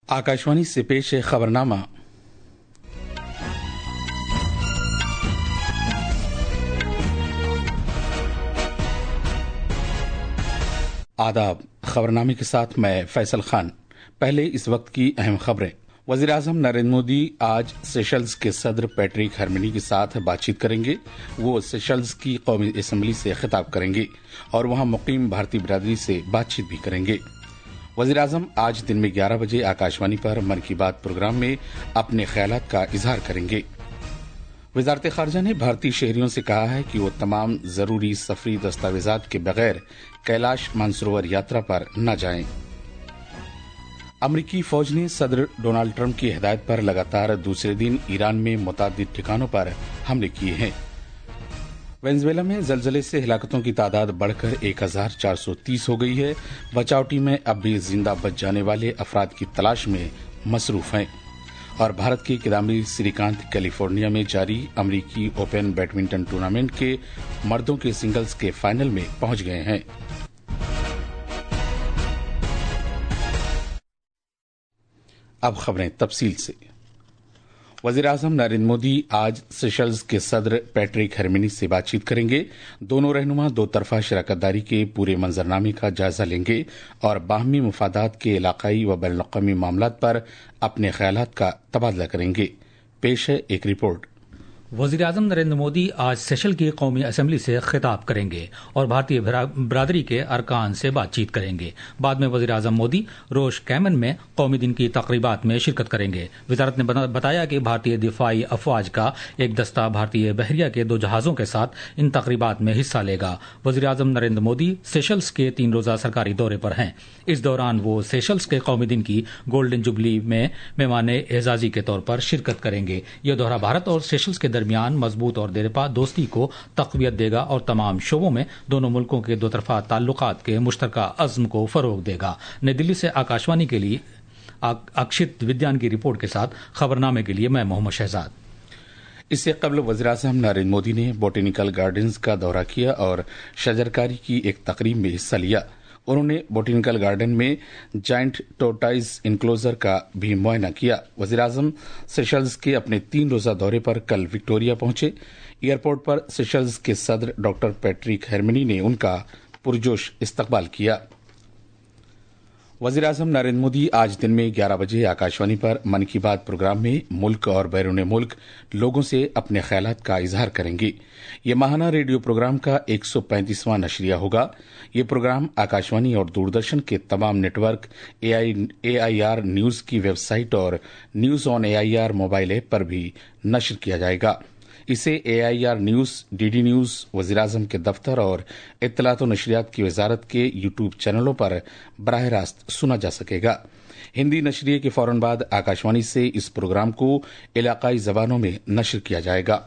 आकाशवाणी से पेश है खबरनामा। आदाब। खबरनामे के साथ मैं फैसल खान। पहले इस वक्त की अहम खबरें। वजीर आजम नरेंद्र मोदी आज सेशल्स के सदर पैट्रिक हरमिनी के साथ बातचीत करेंगे। वो सेशल्स की कौमी असम्बली से खिताब करेंगे और वहां मुकीम भारतीय बिरादरी से बातचीत भी करेंगे। वजीर आजम आज दिन में 11 बजे आकाशवाणी पर मन की बात प्रोग्राम में अपने ख्यालात का इजहार करेंगे। वजारत खारजा ने भारतीय शहरियों से कहा है कि वो तमाम जरूरी सफरी दस्तावेजात के बगैर कैलाश मानसरोवर यात्रा पर न जाएं। अमरीकी फौज ने सदर डोनाल्ड ट्रंप की हिदायत पर लगातार दूसरे दिन ईरान में मुतादिद ठिकानों पर हमले किए हैं। वेनेजुएला में जलजले से हिलाकतों की तादाद बढ़कर 1430 हो गई है। बचाव टीमें अब भी जिंदा बच जाने वाले अफराद की तलाश में मसरूफ हैं। और भारत के किदाम्बी श्रीकांत कैलिफोर्निया में जारी अमरीकी ओपन बैडमिंटन टूर्नामेंट के मर्दों के सिंगल्स के फाइनल में पहुंच गए हैं। अब खबरें तफसील से। वजीर आजम नरेंद्र मोदी आज सेशल्स के सदर पैट्रिक हरमिनी से बातचीत करेंगे। दोनों रहनुमा दो तरफा शराकतदारी के पूरे मंजरनामे का जायजा लेंगे और बाहमी मुफादात के इलाकाई व बैनुल अक़वामी मामलात पर अपने ख्यालात का तबादला करेंगे। पेश है एक रिपोर्ट। वज़ीर आज़म नरेंद्र मोदी आज सेशल की कौमी असम्बली से खिताब करेंगे और भारतीय बिरादरी के अरकान से बातचीत करेंगे। बाद में वज़ीर आज़म मोदी रोश कैमन में कौमी दिन की तकरीबात में शिरकत करेंगे। वजारत ने बताया कि भारतीय दिफाई अफवाज का एक दस्ता भारतीय बहरिया के 2 जहाज़ों के साथ इन तकरीबात में हिस्सा लेगा। वज़ीर आज़म नरेंद्र मोदी सेशल्स के 3 रोज़ा सरकारी दौरे पर हैं। इस दौरान वो सेशल्स के कौमी दिन की गोल्डन जुबली में मेहमान एजाजी के तौर पर शिरकत करेंगे। यह दौरा भारत और सेशल्स के दरमियान मजबूत और देरपा दोस्ती को तक़वियत देगा और तमाम शोबों में दोनों मुल्कों के दो तरफा ताल्लुकात के मुश्तरका अज़्म को फरोग देगा। नई दिल्ली से आकाशवाणी के लिए अक्षित विद्यान की रिपोर्ट के साथ खबरनामे के लिए मैं मोहम्मद शहजाद। इससे कबल वज़ीर आज़म नरेंद्र मोदी ने बोटेनिकल गार्डन्स का दौरा किया और शजरकारी की एक तकरीब में हिस्सा लिया। उन्होंने बोटेनिकल गार्डन में जायंट टोर्टाइज इनक्लोजर का भी मुआयना किया। वज़ीर आज़म सेशल्स के अपने 3 रोज़ा दौरे पर कल विक्टोरिया पहुंचे। एयरपोर्ट पर सेशल्स के सदर डॉक्टर पैट्रिक हरमिनी ने उनका पुरजोश इस्तकबाल किया। वज़ीर आज़म नरेंद्र मोदी आज दिन में 11 बजे आकाशवाणी पर मन की बात प्रोग्राम में मुल्क और बैरून मुल्क लोगों से अपने ख्यालात का इजहार करेंगे। ये माहाना रेडियो प्रोग्राम का 135वां नशरिया होगा। ये प्रोग्राम आकाशवाणी और दूरदर्शन के तमाम नेटवर्क, AIR न्यूज की वेबसाइट और news on AIR mobile app पर भी नश्र किया जाएगा। इसे AIR न्यूज, DD न्यूज, वज़ीर आज़म के दफ्तर और इत्तलात व नशरियात की वजारत के यूट्यूब चैनलों पर बराह रास्त सुना जा सकेगा। हिंदी नशरिये के फौरन बाद आकाशवाणी से इस प्रोग्राम को इलाकाई जबानों में नश्र किया जाएगा।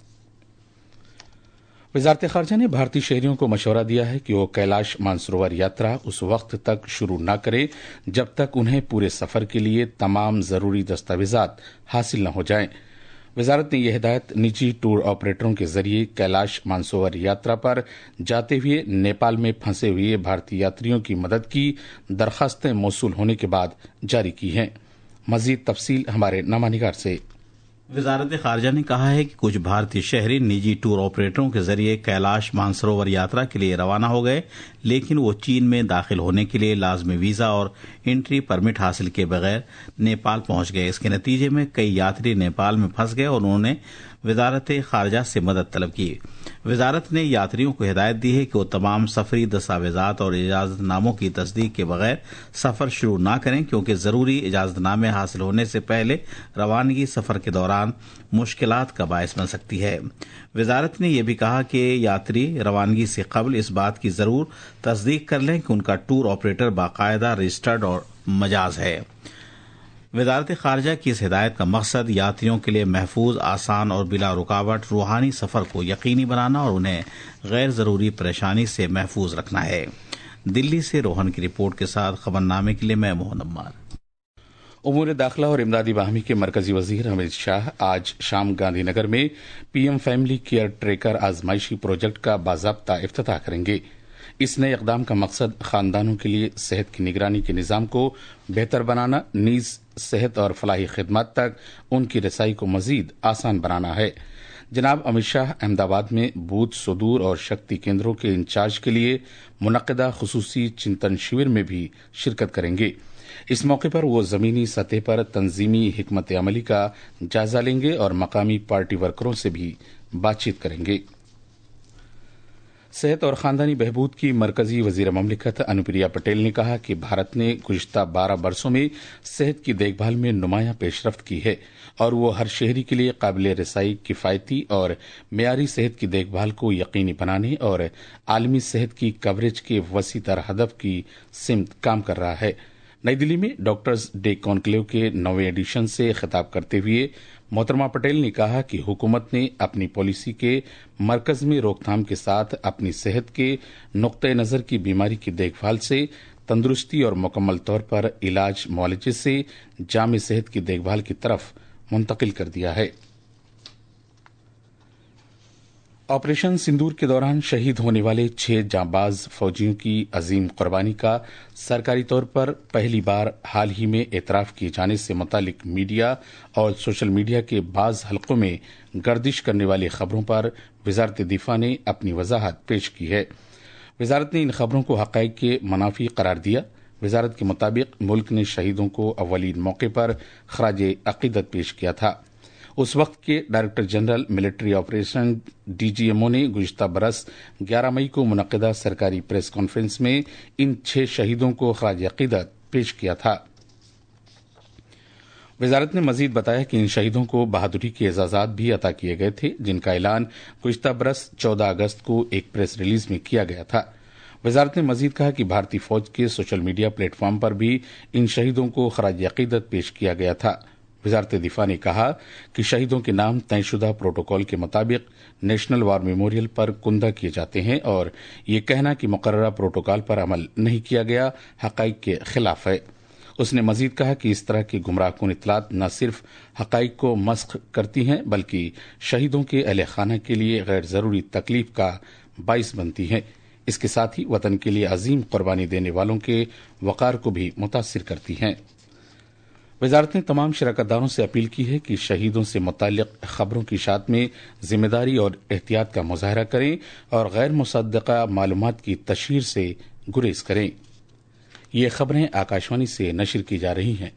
वजारत खारजा ने भारतीय शहरियों को मशवरा दिया है कि वो कैलाश मानसरोवर यात्रा उस वक्त तक शुरू न करें जब तक उन्हें पूरे सफर के लिए तमाम जरूरी दस्तावेजात हासिल न हो जाएं। वजारत ने यह हिदायत निजी टूर ऑपरेटरों के जरिए कैलाश मानसरोवर यात्रा पर जाते हुए नेपाल में फंसे हुए भारतीय यात्रियों की मदद की दरखास्तें मौसूल होने के बाद जारी की हैं। मजीद तफसील हमारे नामानिगार से। वजारत खारजा ने कहा है कि कुछ भारतीय शहरी निजी टूर ऑपरेटरों के जरिए कैलाश मानसरोवर यात्रा के लिए रवाना हो गए, लेकिन वो चीन में दाखिल होने के लिए लाजमी वीजा और एंट्री परमिट हासिल किए बगैर नेपाल पहुंच गए। इसके नतीजे में कई यात्री नेपाल में फंस गए और उन्होंने वजारत खारजा से मदद तलब की। वजारत ने यात्रियों को हिदायत दी है कि वो तमाम सफरी दस्तावेजात और इजाजतनामों की तस्दीक के बगैर सफर शुरू न करें, क्योंकि जरूरी इजाजतनामे हासिल होने से पहले रवानगी सफर के दौरान मुश्किलात का बायस बन सकती है। वजारत ने यह भी कहा कि यात्री रवानगी से कबल इस बात की जरूर तस्दीक कर लें कि उनका टूर ऑपरेटर बाकायदा रजिस्टर्ड और मजाज है। वजारत खारजा की इस हिदायत का मकसद यात्रियों के लिए महफूज, आसान और बिला रुकावट रूहानी सफर को यकीनी बनाना और उन्हें गैर जरूरी परेशानी से महफूज रखना है। दिल्ली से रोहन की रिपोर्ट के साथ खबरनामे के लिए मैं मोहन अम्मार। उमूर दाखिला और इमदादी बाहमी के मरकजी वजीर अमित शाह आज शाम गांधीनगर में PM फैमिली केयर ट्रैकर आजमाइशी प्रोजेक्ट का बाज़ाब्ता इफ्तिताह करेंगे। इस नए इक़दाम का मकसद खानदानों के लिए सेहत की निगरानी के निज़ाम को बेहतर बनाना, नीज़ صحت اور فلاحی خدمات تک ان کی رسائی کو مزید آسان بنانا ہے۔ جناب امت شاہ احمد آباد میں بوتھ صدور اور شکتی کیندروں کے انچارج کے لیے منعقدہ خصوصی چنتن شیور میں بھی شرکت کریں گے۔ اس موقع پر وہ زمینی سطح پر تنظیمی حکمت عملی کا جائزہ لیں گے اور مقامی پارٹی ورکروں سے بھی بات چیت کریں گے۔ صحت اور خاندانی بہبود کی مرکزی وزیر مملکت انوپریا پٹیل نے کہا کہ بھارت نے گزشتہ 12 برسوں میں صحت کی دیکھ بھال میں نمایاں پیش رفت کی ہے اور وہ ہر شہری کے لیے قابل رسائی، کفایتی اور معیاری صحت کی دیکھ بھال کو یقینی بنانے اور عالمی صحت کی کوریج کے وسیع تر ہدف کی سمت کام کر رہا ہے۔ نئی دلی میں ڈاکٹرز ڈے کانکلیو کے 9ویں ایڈیشن سے خطاب کرتے ہوئے محترمہ پٹیل نے کہا کہ حکومت نے اپنی پالیسی کے مرکز میں روک تھام کے ساتھ اپنی صحت کے نقطۂ نظر کی بیماری کی دیکھ بھال سے تندرستی اور مکمل طور پر علاج معالجے سے جامع صحت کی دیکھ بھال کی طرف منتقل کر دیا ہے۔ آپریشن سندور کے دوران شہید ہونے والے 6 جانباز فوجیوں کی عظیم قربانی کا سرکاری طور پر پہلی بار حال ہی میں اعتراف کیے جانے سے متعلق میڈیا اور سوشل میڈیا کے بعض حلقوں میں گردش کرنے والی خبروں پر وزارت دفاع نے اپنی وضاحت پیش کی ہے۔ وزارت نے ان خبروں کو حقائق کے منافی قرار دیا۔ وزارت کے مطابق ملک نے شہیدوں کو اولین موقع پر خراج عقیدت پیش کیا تھا۔ اس وقت کے director general military operation DGMO نے گزشتہ برس 11 مئی کو منعقدہ سرکاری پریس کانفرنس میں ان 6 شہیدوں کو خراج عقیدت پیش کیا تھا۔ وزارت نے مزید بتایا کہ ان شہیدوں کو بہادری کے اعزازات بھی عطا کیے گئے تھے، جن کا اعلان گزشتہ برس 14 اگست کو ایک پریس ریلیز میں کیا گیا تھا۔ وزارت نے مزید کہا کہ بھارتی فوج کے سوشل میڈیا پلیٹ فارم پر بھی ان شہیدوں کو خراج عقیدت پیش کیا گیا تھا۔ وزارت دفاع نے کہا کہ شہیدوں کے نام طے شدہ پروٹوکول کے مطابق نیشنل وار میموریل پر کندہ کیے جاتے ہیں اور یہ کہنا کہ مقررہ پروٹوکول پر عمل نہیں کیا گیا حقائق کے خلاف ہے۔ اس نے مزید کہا کہ اس طرح کی گمراہ کن اطلاعات نہ صرف حقائق کو مسخ کرتی ہیں بلکہ شہیدوں کے اہل خانہ کے لیے غیر ضروری تکلیف کا باعث بنتی ہیں۔ اس کے ساتھ ہی وطن کے لیے عظیم قربانی دینے والوں کے وقار کو بھی متاثر کرتی ہیں۔ وزارت نے تمام شراکت داروں سے اپیل کی ہے کہ شہیدوں سے متعلق خبروں کی اشاعت میں ذمہ داری اور احتیاط کا مظاہرہ کریں اور غیر مصدقہ معلومات کی تشہیر سے گریز کریں۔ یہ خبریں آکاشوانی سے نشر کی جا رہی ہیں۔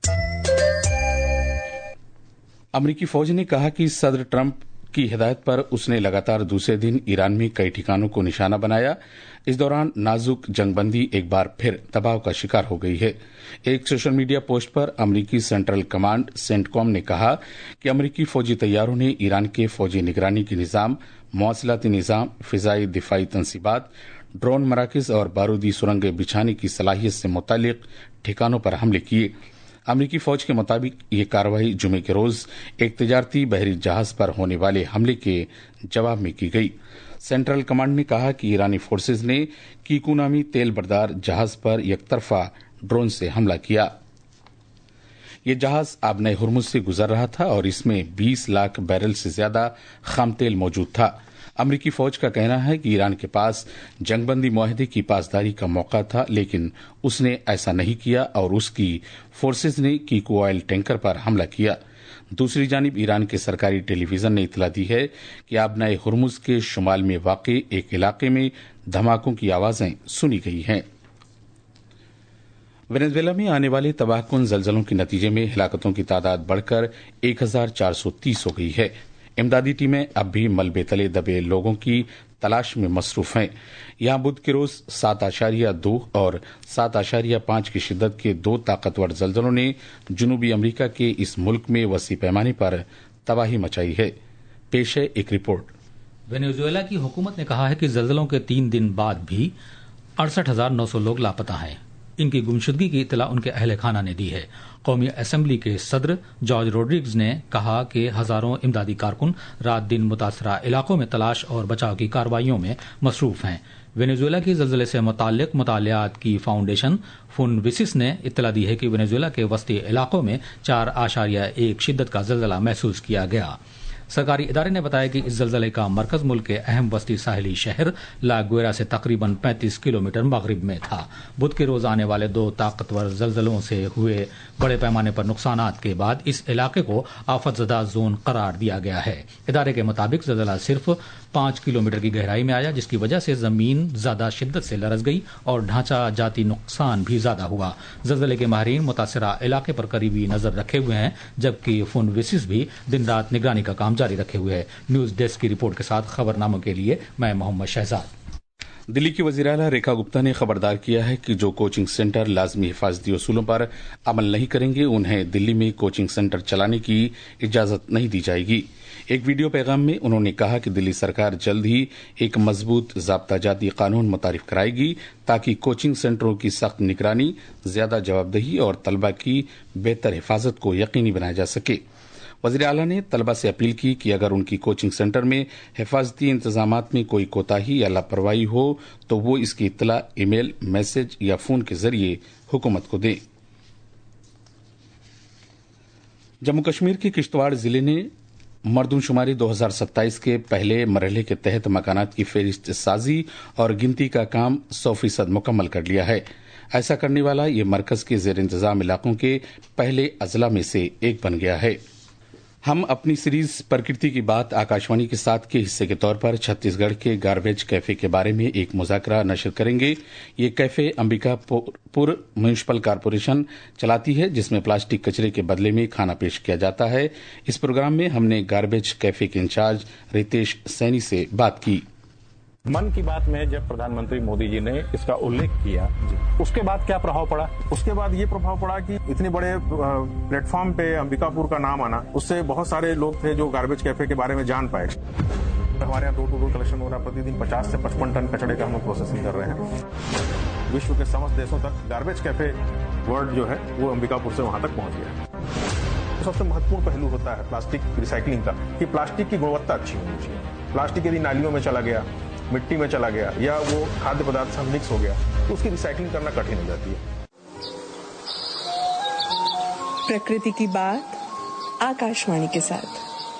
امریکی فوج نے کہا کہ صدر ٹرمپ کی ہدایت پر اس نے لگاتار دوسرے دن ایران میں کئی ٹھکانوں کو نشانہ بنایا۔ اس دوران نازک جنگ بندی ایک بار پھر دباؤ کا شکار ہو گئی ہے۔ ایک سوشل میڈیا پوسٹ پر امریکی سینٹرل کمانڈ سینٹ کام نے کہا کہ امریکی فوجی طیاروں نے ایران کے فوجی نگرانی کے نظام، مواصلاتی نظام، فضائی دفاعی تنصیبات، ڈرون مراکز اور بارودی سرنگیں بچھانے کی صلاحیت سے متعلق ٹھکانوں پر حملے کیے۔ امریکی فوج کے مطابق یہ کارروائی جمعے کے روز ایک تجارتی بحری جہاز پر ہونے والے حملے کے جواب میں کی گئی۔ سینٹرل کمانڈ نے کہا کہ ایرانی فورسز نے کیکو نامی تیل بردار جہاز پر یک طرفہ ڈرون سے حملہ کیا۔ یہ جہاز آبنۂ ہرمز سے گزر رہا تھا اور اس میں 20 لاکھ بیرل سے زیادہ خام تیل موجود تھا۔ امریکی فوج کا کہنا ہے کہ ایران کے پاس جنگ بندی معاہدے کی پاسداری کا موقع تھا، لیکن اس نے ایسا نہیں کیا اور اس کی فورسز نے کیکو آئل ٹینکر پر حملہ کیا۔ دوسری جانب ایران کے سرکاری ٹیلی ویژن نے اطلاع دی ہے کہ آبنائے ہرمز کے شمال میں واقع ایک علاقے میں دھماکوں کی آوازیں سنی گئی ہیں۔ وینزویلا میں آنے والے تباہ کن زلزلوں کے نتیجے میں ہلاکتوں کی تعداد بڑھ کر 1430 ہو گئی ہے۔ امدادی ٹیمیں اب بھی ملبے تلے دبے لوگوں کی تلاش میں مصروف ہیں۔ یہاں بدھ کے روز 7.2 اور 7.5 کی شدت کے 2 طاقتور زلزلوں نے جنوبی امریکہ کے اس ملک میں وسیع پیمانے پر تباہی مچائی ہے۔ پیش ہے ایک رپورٹ۔ وینزویلا کی حکومت نے کہا ہے کہ زلزلوں کے 3 دن بعد بھی 68,900 لوگ لاپتہ ہیں۔ ان کی گمشدگی کی اطلاع ان کے اہل خانہ نے دی ہے۔ قومی اسمبلی کے صدر جارج روڈریگز نے کہا کہ ہزاروں امدادی کارکن رات دن متاثرہ علاقوں میں تلاش اور بچاؤ کی کارروائیوں میں مصروف ہیں۔ وینزویلا کی زلزلے سے متعلق مطالعات کی فاؤنڈیشن فونویسس نے اطلاع دی ہے کہ وینزویلا کے وسطی علاقوں میں 4.1 شدت کا زلزلہ محسوس کیا گیا۔ سرکاری ادارے نے بتایا کہ اس زلزلے کا مرکز ملک کے اہم وسطی ساحلی شہر لا گویرا سے تقریباً 35 کلومیٹر مغرب میں تھا۔ بدھ کے روز آنے والے 2 طاقتور زلزلوں سے ہوئے بڑے پیمانے پر نقصانات کے بعد اس علاقے کو آفت زدہ زون قرار دیا گیا ہے۔ ادارے کے مطابق زلزلہ صرف 5 کلومیٹر کی گہرائی میں آیا، جس کی وجہ سے زمین زیادہ شدت سے لرز گئی اور ڈھانچہ جاتی نقصان بھی زیادہ ہوا۔ زلزلے کے ماہرین متاثرہ علاقے پر قریبی نظر رکھے ہوئے ہیں، جبکہ فون وسز بھی دن رات نگرانی کا کام جاری رکھے ہوئے ہیں۔ نیوز ڈیسک کی رپورٹ کے ساتھ خبرناموں کے لیے میں محمد شہزاد۔ دلی کی وزیر اعلیٰ ریکھا گپتا نے خبردار کیا ہے کہ جو کوچنگ سینٹر لازمی حفاظتی اصولوں پر عمل نہیں کریں گے انہیں دلی میں کوچنگ سینٹر چلانے کی اجازت نہیں دی جائے گی۔ ایک ویڈیو پیغام میں انہوں نے کہا کہ دلی سرکار جلد ہی ایک مضبوط ضابطہ جاتی قانون متعارف کرائے گی تاکہ کوچنگ سینٹروں کی سخت نگرانی، زیادہ جوابدہی اور طلبہ کی بہتر حفاظت کو یقینی بنایا جا سکے۔ وزیر اعلیٰ نے طلبہ سے اپیل کی کہ اگر ان کی کوچنگ سینٹر میں حفاظتی انتظامات میں کوئی کوتاہی یا لاپرواہی ہو تو وہ اس کی اطلاع ای میل، میسج یا فون کے ذریعے حکومت کو دیں۔ جموں کشمیر کے کشتواڑ ضلع نے مردم شماری 2027 کے پہلے مرحلے کے تحت مکانات کی فہرست سازی اور گنتی کا کام 100% مکمل کر لیا ہے۔ ایسا کرنے والا یہ مرکز کے زیر انتظام علاقوں کے پہلے اضلاع میں سے ایک بن گیا ہے۔ ہم اپنی سیریز پرکرتی کی بات آکاشوانی کے ساتھ کے حصے کے طور پر چھتیس گڑھ کے گاربیج کیفے کے بارے میں ایک مذاکرہ نشر کریں گے۔ یہ کیفے امبیکا پور میونسپل کارپوریشن چلاتی ہے، جس میں پلاسٹک کچرے کے بدلے میں کھانا پیش کیا جاتا ہے۔ اس پروگرام میں ہم نے گاربیج کیفے کے انچارج ریتیش سینی سے بات کی۔ من کی بات میں جب پردھان منتری مودی جی نے اس کا الیکھ کیا، اس کے بعد کیا پربھاؤ پڑا؟ اس کے بعد یہ پربھاؤ پڑا کہ اتنے بڑے پلیٹ فارم پہ امبیکا پور کا نام آنا، اس سے بہت سارے لوگ تھے جو گاربیج کیفے کے بارے میں جان پائے۔ ہمارے یہاں ڈور ٹو ڈور کلیکشن ہو رہا ہے، پرتی دن 50 سے 55 ٹن کچڑے کا ہم پروسیسنگ کر رہے ہیں۔ وشو کے سمست دیشوں تک گاربیج کیفے ورلڈ جو ہے وہ امبیکا پور سے وہاں تک پہنچ گیا۔ سب سے مہتوپورن پہلو ہوتا ہے پلاسٹک ریسائکلنگ کا، کہ پلاسٹک کی گنوتا اچھی ہونی چاہیے۔ پلاسٹک یدی نالیوں میں چلا گیا، مٹی میں چلا گیا یا وہ کھادی پدارتھ سے مکس ہو گیا تو اس کی ریسائکلنگ کرنا کٹھن ہو جاتی ہے۔ پرکرتی کی بات آکاشوانی کے ساتھ۔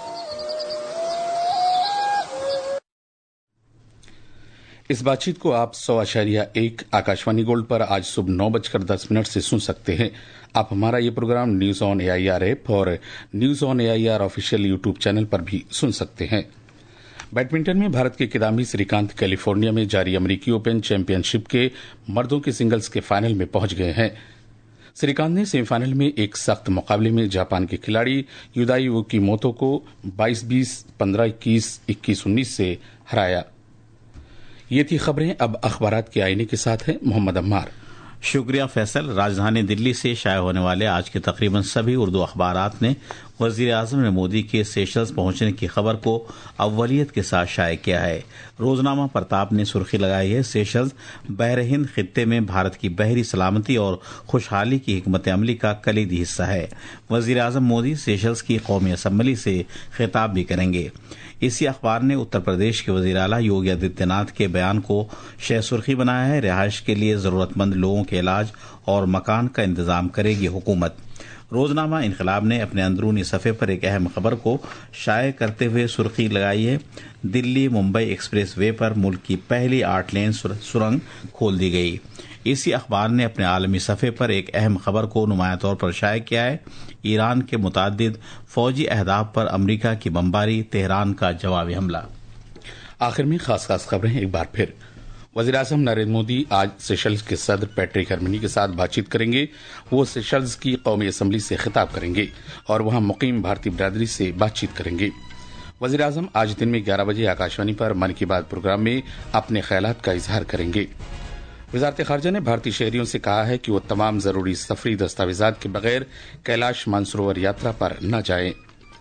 اس بات چیت کو آپ 100.1 آکاشوانی گولڈ پر آج صبح 9:10 سے سن سکتے ہیں۔ آپ ہمارا یہ programme news on AIR app اور news on AIR official YouTube channel پر بھی سن سکتے ہیں۔ بیڈمنٹن میں بھارت کے کدامبی سری کانت کیلیفورنیا میں جاری امریکی اوپن چیمپئن شپ کے مردوں کے سنگلز کے فائنل میں پہنچ گئے ہیں۔ سری کانت نے سیمی فائنل میں ایک سخت مقابلے میں جاپان کے کھلاڑی یودائی اوکیموتو کو 22-20، 15-21، 21-19 سے ہرایا۔ یہ تھی خبریں۔ اب اخبارات کے آئینے کے ساتھ ہیں محمد عمار۔ شکریہ فیصل۔ راجدھانی دلی سے شائع ہونے والے آج کے تقریباً سبھی اردو اخبارات نے وزیر اعظم نے مودی کے سیشلز پہنچنے کی خبر کو اولیت کے ساتھ شائع کیا ہے۔ روزنامہ پرتاپ نے سرخی لگائی ہے، سیشلز بحر ہند خطے میں بھارت کی بحری سلامتی اور خوشحالی کی حکمت عملی کا کلیدی حصہ ہے۔ وزیر اعظم مودی سیشلز کی قومی اسمبلی سے خطاب بھی کریں گے۔ اسی اخبار نے اتر پردیش کے وزیر اعلیٰ یوگی آدتیہ ناتھ کے بیان کو شہ سرخی بنایا ہے، رہائش کے لیے ضرورت مند لوگوں کے علاج اور مکان کا انتظام کرے گی حکومت۔ روزنامہ انقلاب نے اپنے اندرونی صفحے پر ایک اہم خبر کو شائع کرتے ہوئے سرخی لگائی ہے، دلی ممبئی ایکسپریس وے پر ملک کی پہلی 8 لین سرنگ کھول دی گئی۔ اسی اخبار نے اپنے عالمی صفحے پر ایک اہم خبر کو نمایاں طور پر شائع کیا ہے، ایران کے متعدد فوجی اہداف پر امریکہ کی بمباری، تہران کا جوابی حملہ۔ آخر میں خاص خبریں ایک بار پھر۔ وزیر اعظم نریندر مودی آج سیشلز کے صدر پیٹرک ہرمنی کے ساتھ بات چیت کریں گے۔ وہ سیشلز کی قومی اسمبلی سے خطاب کریں گے اور وہاں مقیم بھارتی برادری سے بات چیت کریں گے۔ وزیر اعظم آج دن میں 11 بجے آکاشوانی پر من کی بات پروگرام میں اپنے خیالات کا اظہار کریں گے۔ وزارت خارجہ نے بھارتی شہریوں سے کہا ہے کہ وہ تمام ضروری سفری دستاویزات کے بغیر کیلاش مانسروور یاترا پر نہ جائیں۔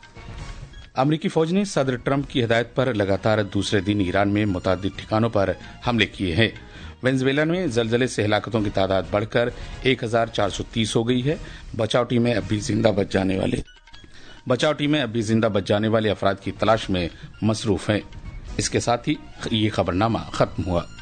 امریکی فوج نے صدر ٹرمپ کی ہدایت پر لگاتار دوسرے دن ایران میں متعدد ٹھکانوں پر حملے کیے ہیں۔ وینزویلا میں زلزلے سے ہلاکتوں کی تعداد بڑھ کر 1430 ہو گئی ہے۔ بچاؤ ٹیمیں اب بھی زندہ بچ جانے والے افراد کی تلاش میں مصروف ہیں۔ اس کے ساتھ ہی یہ خبرنامہ ختم ہوا۔